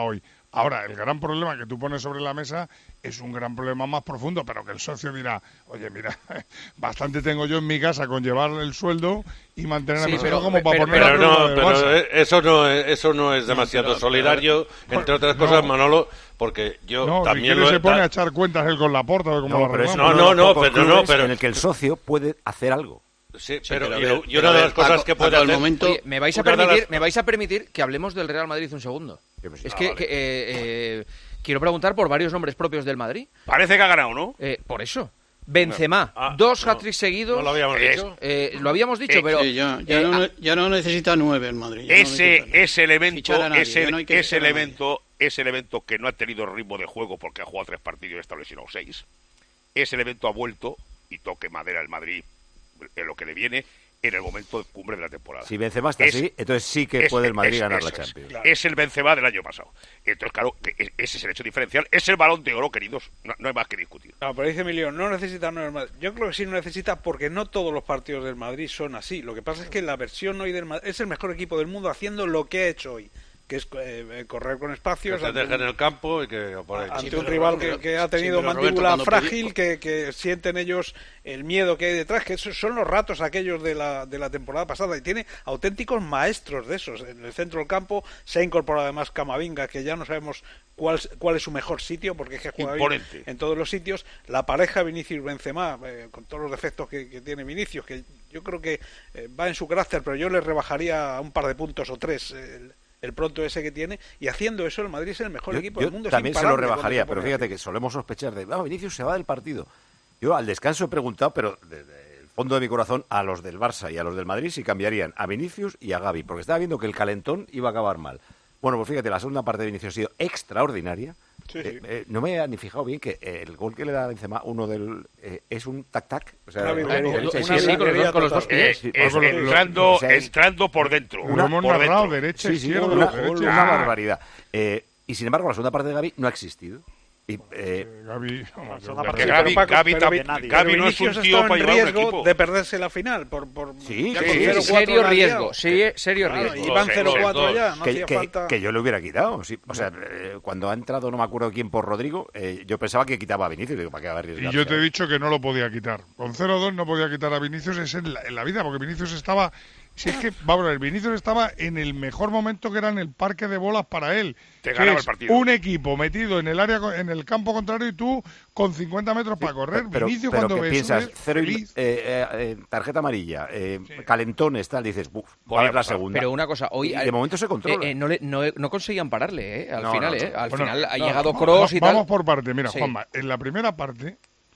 Ahora, el gran problema que tú pones sobre la mesa es un gran problema más profundo, pero que el socio dirá, oye, mira, bastante tengo yo en mi casa con llevar el sueldo y mantener a Sí, mi pero- socio como para pero- poner Pero a no, del pero Barça. eso no, es- eso no es demasiado pero- solidario, pero- entre otras no. cosas, Manolo, porque yo No, si también quiere lo he... se pone ta- a echar cuentas él con la porta de cómo No, lo pero es arreglamos. No, uno de no, los pocos pero no, clubes pero- en el que el socio puede hacer algo. Sí, Sí, pero, pero a y, ver, y una pero de a las ver, cosas Paco, que puede Paco, al hacer... momento- Oye, ¿me vais, a una de las- permitir, ¿me vais a permitir que hablemos del Real Madrid un segundo? Es Ah, que, vale. que, eh, eh, quiero preguntar por varios nombres propios del Madrid. Parece que ha ganado, ¿no? Eh, por eso. Benzema, Ah, dos no. hat-tricks seguidos. ¿No lo habíamos Es- dicho? Eh, lo habíamos dicho, Eh, pero... Sí, ya, ya eh, no, ah, ya no necesita nueve el Madrid. ya no Ese, necesita. ese elemento, Fichar a nadie, ese, ya no hay que ese fichar a nadie. elemento, ese elemento que no ha tenido ritmo de juego porque ha jugado tres partidos y está lesionado seis, ese elemento ha vuelto y toque madera el Madrid en lo que le viene en el momento de cumbre de la temporada. Si Benzema está Es- así, entonces sí que es- puede el Madrid es- ganar eso la es. Champions. Es el Benzema del año pasado. Entonces, claro, que es- ese es el hecho diferencial. Es el Balón de Oro, queridos. No, no hay más que discutir. No, pero dice Emilio, no necesita nueve el Madrid. Yo creo que sí lo necesita porque no todos los partidos del Madrid son así. Lo que pasa es que la versión hoy del Madrid es el mejor equipo del mundo haciendo lo que ha hecho hoy, que es eh, correr con Que espacios. te ante dejen un- en el campo y que... Por ahí. ante Sí, un pero rival Roberto, que, que ha sí, tenido pero Roberto, mandíbula cuando frágil, pedi- que, que sienten ellos el miedo que hay detrás, que esos son los ratos aquellos de la, de la temporada pasada, y tiene auténticos maestros de esos. En el centro del campo se ha incorporado además Camavinga, que ya no sabemos cuál, cuál es su mejor sitio, porque es que juega bien Imponente. en todos los sitios. La pareja Vinicius-Benzema, eh, con todos los defectos que, que tiene Vinicius, que yo creo que eh, va en su carácter, pero yo le rebajaría a un par de puntos o tres el, el pronto ese que tiene, y haciendo eso el Madrid es el mejor Yo, equipo yo del mundo. es también se lo imparable cuando rebajaría, se pero pone fíjate así. que solemos sospechar de, ah, Vinicius se va del partido. Yo al descanso he preguntado, pero desde el fondo de mi corazón, a los del Barça y a los del Madrid si cambiarían a Vinicius y a Gavi, porque estaba viendo que el calentón iba a acabar mal. Bueno, pues fíjate, la segunda parte de Vinicius ha sido extraordinaria. Sí, Eh, sí. eh, no me he ni fijado bien que eh, el gol que le da a Benzema, uno del... eh, es un tac-tac. O sea, Una de- virguería, de derecha a una izquierda. sí, con los dos- con los dos virguería Eh, pies. Sí, es Paco, lo- lo- entrando, o sea, es- entrando por dentro. Lo hemos por narrado, dentro. derecha, Sí, sí, izquierda, una, derecha, una izquierda. barbaridad. Eh, y sin embargo, la segunda parte de Gavi no ha existido. Y, eh, Gavi, vamos, segunda yo- parte Que Sí, Gavi, pero Paco, Gavi pero tam- Vi- nadie. Gavi pero no es un Vinicius tío está para en llevar un riesgo equipo. de perderse la final por, por Sí, ya sí, con sí, cero cuatro serio la ha riesgo, liado. sí, serio Claro, riesgo. y van Los cero dos, cuatro los ya, dos. no que, hacía que- falta. que yo le hubiera quitado. Sí. O sea, eh, cuando ha entrado, no me acuerdo quién, por Rodrigo, eh, yo pensaba que quitaba a Vinicius. Digo, ¿para qué va a Y arriesgarse? yo te he dicho que no lo podía quitar. Con cero dos no podía quitar a Vinicius, es en la, en la vida, porque Vinicius estaba... Si es que, vamos a ver, Vinicius estaba en el mejor momento, que era en el parque de bolas para él. Te que ganaba es el partido. un equipo metido en el área, co- en el campo contrario, y tú con cincuenta metros para correr. Pero, Vinicius pero cuando ¿qué ves piensas? sube, Cero y- feliz. eh, eh, eh, tarjeta amarilla, eh, calentones, tal, dices, buf, va a Podía haber la pasar. segunda. Pero una cosa, hoy... Y de momento se controla. eh, eh, no, le- no, no conseguían pararle, ¿eh? Al No, final, no, no. ¿eh? Al Bueno, final ha no, llegado vamos- Kroos y tal. Vamos por parte. Mira, Sí. Juanma, en la primera parte,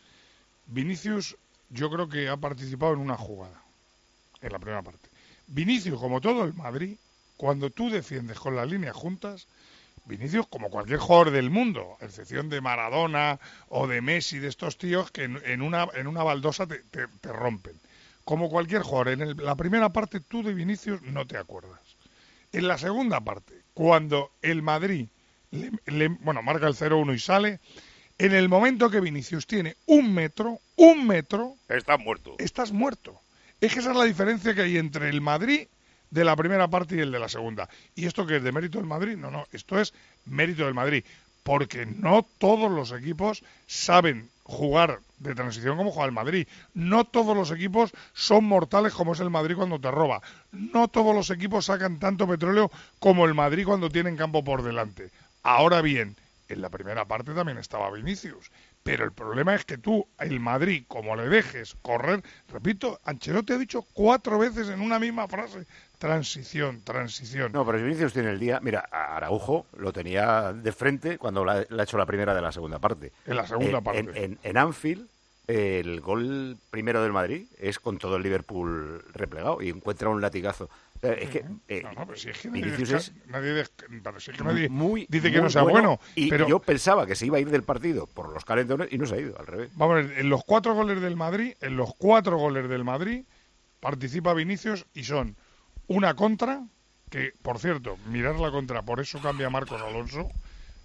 Vinicius yo creo que ha participado en una jugada. En la primera parte. Vinicius, como todo el Madrid, cuando tú defiendes con las líneas juntas, Vinicius, como cualquier jugador del mundo, a excepción de Maradona o de Messi, de estos tíos que en, en una, en una baldosa te, te- te rompen. Como cualquier jugador, en el- la primera parte tú de Vinicius no te acuerdas. En la segunda parte, cuando el Madrid le- le- bueno, marca el cero uno y sale, en el momento que Vinicius tiene un metro, un metro, Está muerto. estás muerto. Es que esa es la diferencia que hay entre el Madrid de la primera parte y el de la segunda. ¿Y esto qué es de mérito del Madrid? No, no, esto es mérito del Madrid. Porque no todos los equipos saben jugar de transición como juega el Madrid. No todos los equipos son mortales como es el Madrid cuando te roba. No todos los equipos sacan tanto petróleo como el Madrid cuando tienen campo por delante. Ahora bien, en la primera parte también estaba Vinicius. Pero el problema es que tú, el Madrid, como le dejes correr, repito, Ancelotti ha dicho cuatro veces en una misma frase, transición, transición. No, pero Vinicius tiene el día... Mira, a Araujo lo tenía de frente cuando la- le ha hecho la primera de la segunda parte. En la segunda En- parte. En, en- en Anfield, eh, el gol primero del Madrid es con todo el Liverpool replegado y encuentra un latigazo. O sea, es que, eh, No, no, pero si es que nadie, Vinicius desca- es nadie des- pero si es que nadie muy, dice que muy no sea bueno. Y pero yo pensaba que se iba a ir del partido por los calentones y no se ha ido, al revés. vamos a ver, en los cuatro goles del Madrid, en los cuatro goles del Madrid, participa Vinicius y son una contra, que por cierto, mirar la contra, por eso cambia Marcos Alonso,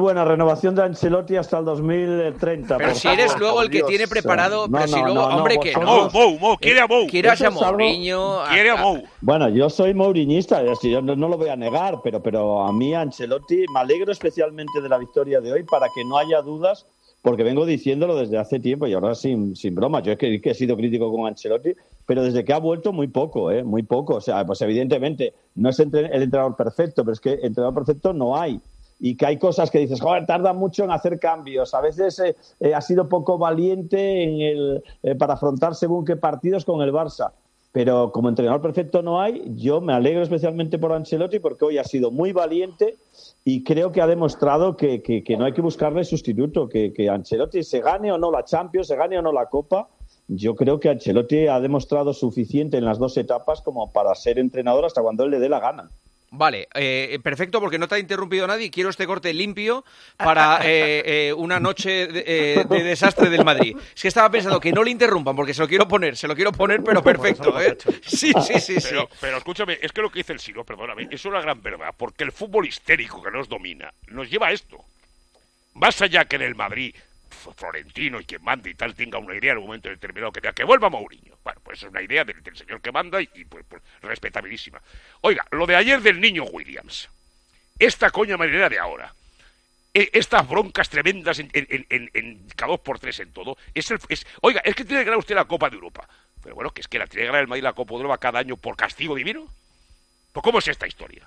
buena renovación de Ancelotti hasta el dos mil treinta. Pero si eres luego el que tiene preparado, pero si luego, hombre, que no. Mou, Mou, Mou, quiere a Mou. Quiere a Mourinho. Quiere a Mou. Bueno, yo soy mouriñista, yo no, no lo voy a negar, pero, pero a mí Ancelotti me alegro especialmente de la victoria de hoy para que no haya dudas porque vengo diciéndolo desde hace tiempo y ahora sin, sin broma. Yo es que, que he sido crítico con Ancelotti, pero desde que ha vuelto muy poco, ¿eh? Muy poco. O sea, pues evidentemente no es entre, el entrenador perfecto, pero es que entrenador perfecto no hay. Y que hay cosas que dices, joder, tarda mucho en hacer cambios. A veces eh, eh, ha sido poco valiente en el, eh, para afrontar según qué partidos con el Barça. Pero como entrenador perfecto no hay. Yo me alegro especialmente por Ancelotti porque hoy ha sido muy valiente y creo que ha demostrado que, que, que no hay que buscarle sustituto, que, que Ancelotti se gane o no la Champions, se gane o no la Copa. Yo creo que Ancelotti ha demostrado suficiente en las dos etapas como para ser entrenador hasta cuando él le dé la gana. Vale, eh, perfecto, porque no te ha interrumpido nadie. Quiero este corte limpio para eh, eh, una noche de, eh, de desastre del Madrid. Es que estaba pensando que no le interrumpan, porque se lo quiero poner, se lo quiero poner, pero perfecto, ¿eh? Sí, sí, sí, sí. Pero, pero escúchame, es que lo que dice el Siro, perdóname, es una gran verdad, porque el fútbol histérico que nos domina nos lleva a esto. Más allá que en el Madrid, Florentino y quien manda y tal tenga una idea en un momento determinado que diga que vuelva Mourinho. Bueno, pues es una idea del, del señor que manda y, y pues, pues respetabilísima. Oiga, lo de ayer del niño Williams, esta coña marinera de ahora, eh, estas broncas tremendas en, en, en, en cada dos por tres en todo, es el, es, oiga, es que tiene que ganar usted la Copa de Europa. Pero bueno, que es que la tiene que ganar el Madrid la Copa de Europa cada año por castigo divino. Pues ¿cómo es esta historia?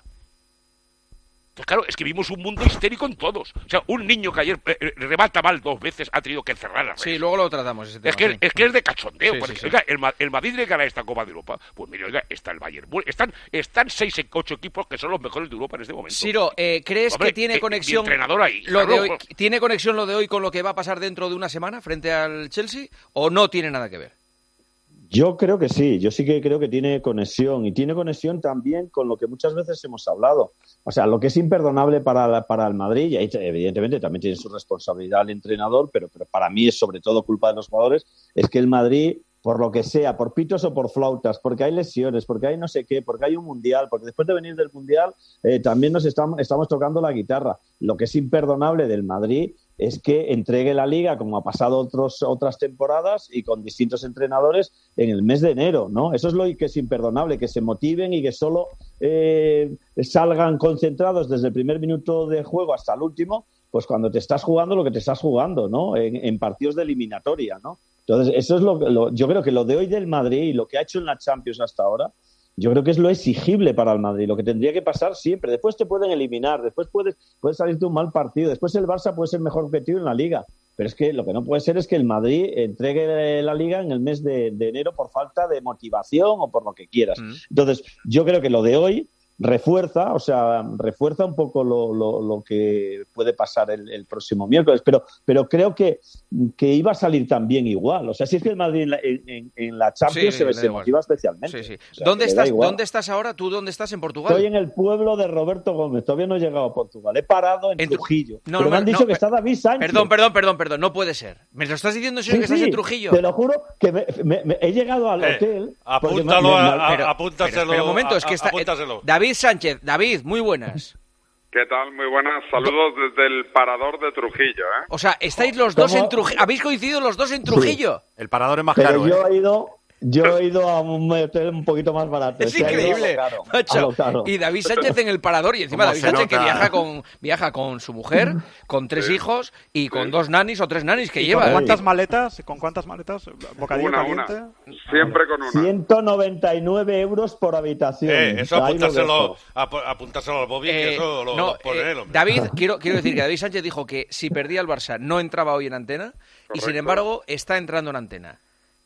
Pues claro, es que vimos un mundo histérico en todos. O sea, un niño que ayer eh, remata mal dos veces ha tenido que encerrar las redes. Sí, luego lo tratamos ese tema. Es que, sí. es, que es de cachondeo. Sí, porque, sí, sí. Oiga, el, el Madrid le gana esta Copa de Europa. Pues mire, oiga, está el Bayern. Están, están seis, ocho equipos que son los mejores de Europa en este momento. Ciro, eh, ¿crees Hombre, que tiene eh, conexión mi entrenador ahí, lo de claro. hoy, ¿tiene conexión lo de hoy con lo que va a pasar dentro de una semana frente al Chelsea o no tiene nada que ver? Yo creo que sí, yo sí que creo que tiene conexión y tiene conexión también con lo que muchas veces hemos hablado. O sea, lo que es imperdonable para, para el Madrid, y ahí evidentemente también tiene su responsabilidad el entrenador, pero, pero para mí es sobre todo culpa de los jugadores, es que el Madrid, por lo que sea, por pitos o por flautas, porque hay lesiones, porque hay no sé qué, porque hay un mundial, porque después de venir del mundial eh, también nos estamos, estamos tocando la guitarra. Lo que es imperdonable del Madrid es que entregue la Liga, como ha pasado otros, otras temporadas, y con distintos entrenadores en el mes de enero, ¿no? Eso es lo que es imperdonable, que se motiven y que solo eh, salgan concentrados desde el primer minuto de juego hasta el último, pues cuando te estás jugando lo que te estás jugando, ¿no? En, en partidos de eliminatoria, ¿no? Entonces, eso es lo, lo yo creo que lo de hoy del Madrid y lo que ha hecho en la Champions hasta ahora, yo creo que es lo exigible para el Madrid, lo que tendría que pasar siempre. Después te pueden eliminar, después puedes, puedes salirte un mal partido, después el Barça puede ser mejor objetivo en la Liga. Pero es que lo que no puede ser es que el Madrid entregue la Liga en el mes de, de enero por falta de motivación o por lo que quieras. Mm. Entonces, yo creo que lo de hoy refuerza, o sea, refuerza un poco lo, lo, lo que puede pasar el, el próximo miércoles, pero, pero creo que, que iba a salir también igual. O sea, si es que el Madrid en la, en, en la Champions sí, se, se motiva especialmente. Sí, sí. O sea, ¿Dónde, estás, ¿Dónde estás ahora? ¿Tú dónde estás? ¿En Portugal? Estoy en el pueblo de Roberto Gómez, todavía no he llegado a Portugal. He parado en, en Trujillo. No, pero no, me han dicho no, que está David Sánchez. Perdón, perdón, perdón, perdón, no puede ser. ¿Me lo estás diciendo si sí, que sí, estás en Trujillo? Te lo juro que me, me, me, he llegado al eh, hotel. Apúntalo, me, me, a, pero, apúntaselo. Pero, pero un momento, es que está. Apúntaselo. David Sánchez, David. Muy buenas. ¿Qué tal? Muy buenas. Saludos Do... desde el parador de Trujillo, ¿eh? O sea, estáis los dos ¿Cómo? en Trujillo. ¿Habéis coincidido los dos en Trujillo? Sí. El parador es más Pero caro, yo ¿eh? he ido... Yo he ido a un hotel un poquito más barato. Es increíble, caro, macho. Caro. Y David Sánchez en el Parador. Y encima David Sánchez que viaja con viaja con su mujer, con tres sí. hijos y con sí. dos nanis o tres nanis que ¿Y lleva. ¿Con cuántas maletas? ¿Con cuántas maletas? ¿Bocadillo una, caliente? Una. Siempre con una. ciento noventa y nueve euros por habitación. Eh, eso apúntaselo, ap apúntaselo al Bobby, eh, que eso lo, no, lo pone eh, él, hombre. David, quiero, quiero decir que David Sánchez dijo que si perdía el Barça no entraba hoy en antena. Correcto. Y sin embargo está entrando en antena.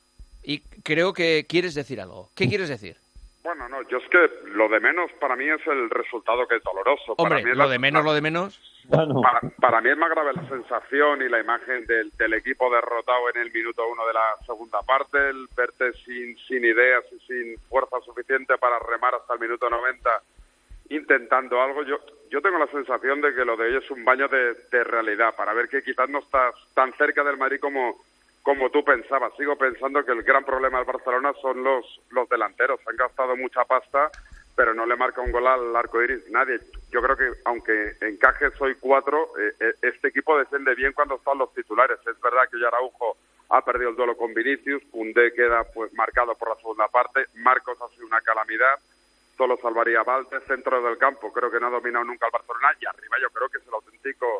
Y creo que quieres decir algo. ¿Qué quieres decir? Bueno, no, yo es que lo de menos para mí es el resultado que es doloroso. Hombre, para mí es lo la, de menos, lo de menos... Bueno. Para, para mí es más grave la sensación y la imagen del, del equipo derrotado en el minuto uno de la segunda parte, el verte sin, sin ideas y sin fuerza suficiente para remar hasta el minuto noventa intentando algo. Yo, yo tengo la sensación de que lo de hoy es un baño de, de realidad, para ver que quizás no estás tan cerca del Madrid como... como tú pensabas. Sigo pensando que el gran problema del Barcelona son los los delanteros. Han gastado mucha pasta, pero no le marca un gol al arco iris nadie. Yo creo que, aunque encaje soy cuatro, eh, este equipo defiende bien cuando están los titulares. Es verdad que ya Araujo ha perdido el duelo con Vinicius, Koundé queda pues marcado por la segunda parte, Marcos ha sido una calamidad, solo salvaría Valde, centro del campo. Creo que no ha dominado nunca el Barcelona, y arriba yo creo que es el auténtico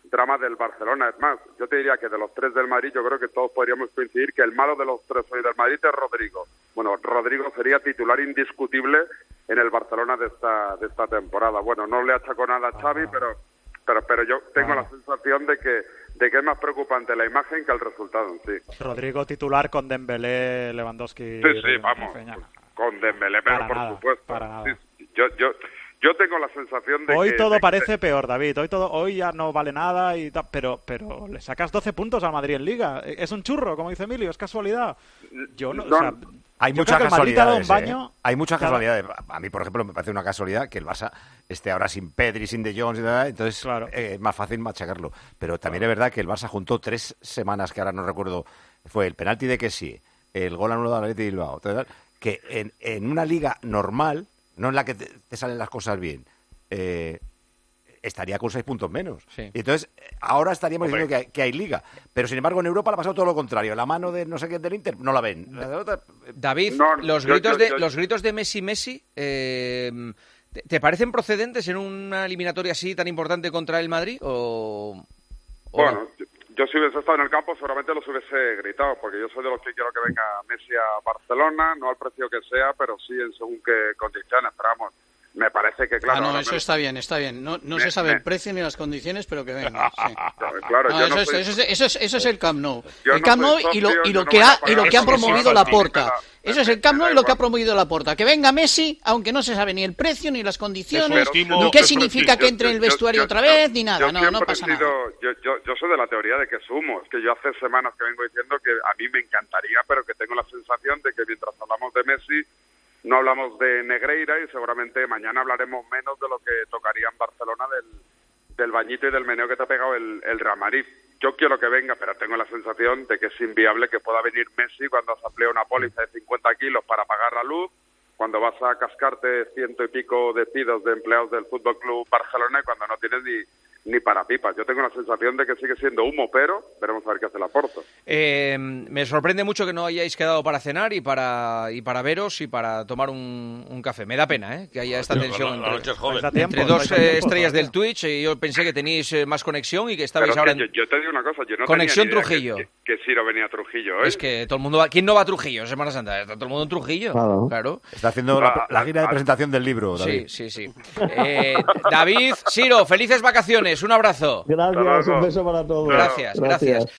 drama del Barcelona. Es más, yo te diría que de los tres del Madrid, yo creo que todos podríamos coincidir que el malo de los tres hoy del Madrid es Rodrigo. Bueno, Rodrigo sería titular indiscutible en el Barcelona de esta de esta temporada. Bueno, no le achaco nada a Xavi, pero pero pero yo tengo la sensación de que de que es más preocupante la imagen que el resultado en sí. Rodrigo titular con Dembélé, Lewandowski. Sí, sí, vamos, con Dembélé, pero para por nada, supuesto. Para nada. Sí, yo yo Yo tengo la sensación de hoy que... todo de parece que... peor, David. Hoy todo, hoy ya no vale nada, y ta... pero pero le sacas doce puntos al Madrid en Liga. Es un churro, como dice Emilio, es casualidad. Yo no... no o sea, hay yo muchas creo que el Madrid ha dado un casualidades, baño... ¿eh? Hay muchas Claro. casualidades. A mí, por ejemplo, me parece una casualidad que el Barça esté ahora sin Pedri, sin De Jong, y tal, entonces eh, es más fácil machacarlo. Pero también es verdad que el Barça juntó tres semanas, que ahora no recuerdo, fue el penalti de Kessie, el gol anulado al Athletic de Bilbao, tal, tal, que en, en una liga normal, no en la que te, te salen las cosas bien, eh, estaría con seis puntos menos. Sí. Y entonces, ahora estaríamos Hombre. diciendo que hay, que hay liga. Pero, sin embargo, en Europa le ha pasado todo lo contrario. La mano de no sé qué del Inter no la ven. La de otra- David, No, los yo- gritos yo- de yo- los gritos de Messi Messi eh, ¿te, te parecen procedentes en una eliminatoria así tan importante contra el Madrid o, o Bueno, no? yo, yo si hubiese estado en el campo seguramente los hubiese gritado, porque yo soy de los que quiero que venga Messi a Barcelona, no al precio que sea, pero sí en según qué condiciones. Pero vamos, me parece que, claro... ah, no, ahora eso me- está bien, está bien. No, no Me- se sabe me- el precio ni las condiciones, pero que venga. sí. Claro, No, yo eso, no es, soy- eso, es, eso, es, eso es el Camp Nou. Yo el no Camp Nou soy y lo, socio, y yo lo no que voy a ha y pagar lo que ha eso, promovido sí, la sí, Porta. me da- Eso es el Camp Nou y lo que ha promovido la Porta. Que venga Messi, aunque no se sabe ni el precio, ni las condiciones, Pero- ni qué yo- significa yo- que entre en el yo- vestuario yo- otra yo- vez, ni nada. yo No, no siempre pasa he nada. sido- Yo, yo, yo soy de la teoría de que es humo. Es que yo hace semanas que vengo diciendo que a mí me encantaría, pero que tengo la sensación de que mientras hablamos de Messi, no hablamos de Negreira, y seguramente mañana hablaremos menos de lo que tocaría en Barcelona del, del bañito y del meneo que te ha pegado el, el Real Madrid. Yo quiero que venga, pero tengo la sensación de que es inviable que pueda venir Messi cuando has ampliado una póliza de cincuenta kilos para pagar la luz, cuando vas a cascarte ciento y pico despidos de empleados del Fútbol Club Barcelona y cuando no tienes ni, ni para pipas. Yo tengo la sensación de que sigue siendo humo, pero veremos a ver qué hace la Porta. Eh, me sorprende mucho que no hayáis quedado para cenar y para y para veros y para tomar un, un café. Me da pena, ¿eh? Que haya esta La- tensión la- la entre, noche es joven. entre Vais a tiempo, dos vais a eh, tiempo estrellas todavía. del Twitch. Y yo pensé que teníais eh, más conexión y que estabais Pero es ahora que en... yo, yo te digo una cosa, yo no Conexión tenía ni idea Trujillo. Que, que, que Ciro venía a Trujillo, ¿eh? Es que todo el mundo va... ¿Quién no va a Trujillo en Semana Santa? Está todo el mundo en Trujillo. Claro. Claro. Está haciendo la, la gira de presentación del libro, David. Sí, sí, sí. Eh, David, Ciro, felices vacaciones. Un abrazo. Gracias, un beso para todos. Gracias, gracias.